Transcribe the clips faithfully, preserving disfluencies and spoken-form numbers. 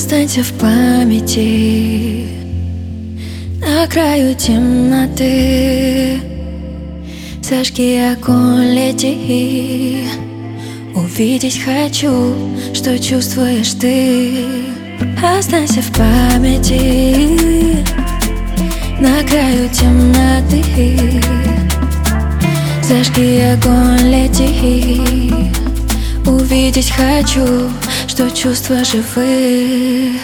Останься в памяти на краю темноты. Зажги огонь, лети. Увидеть хочу, что чувствуешь ты. Останься в памяти на краю темноты. Зажги огонь, лети. Увидеть хочу, что чувства живы.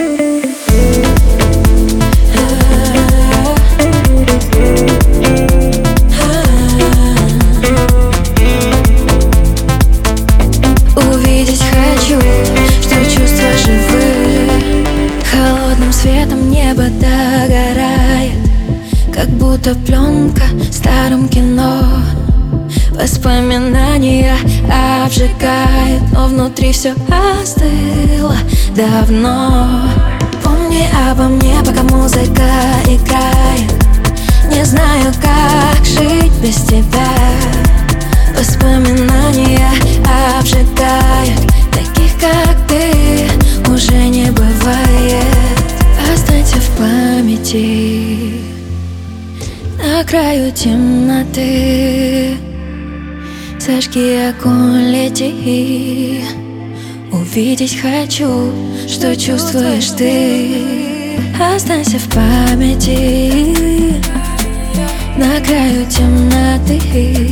Увидеть хочу, что чувства живы. Холодным светом небо догорает, как будто пленка в старом кино. Воспоминания обжигают, но внутри все остыло давно. Помни обо мне, пока музыка играет. Не знаю, как жить без тебя. Воспоминания обжигают, таких как ты уже не бывает. Останься в памяти на краю темноты. Зажги огонь, лети. Увидеть хочу, что чувствуешь ты. Останься в памяти на краю темноты.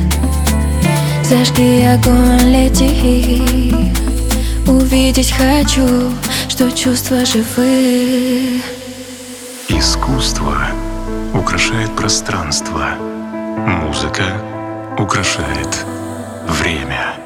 Зажги огонь, лети. Увидеть хочу, что чувства живы. Искусство украшает пространство. Музыка украшает время.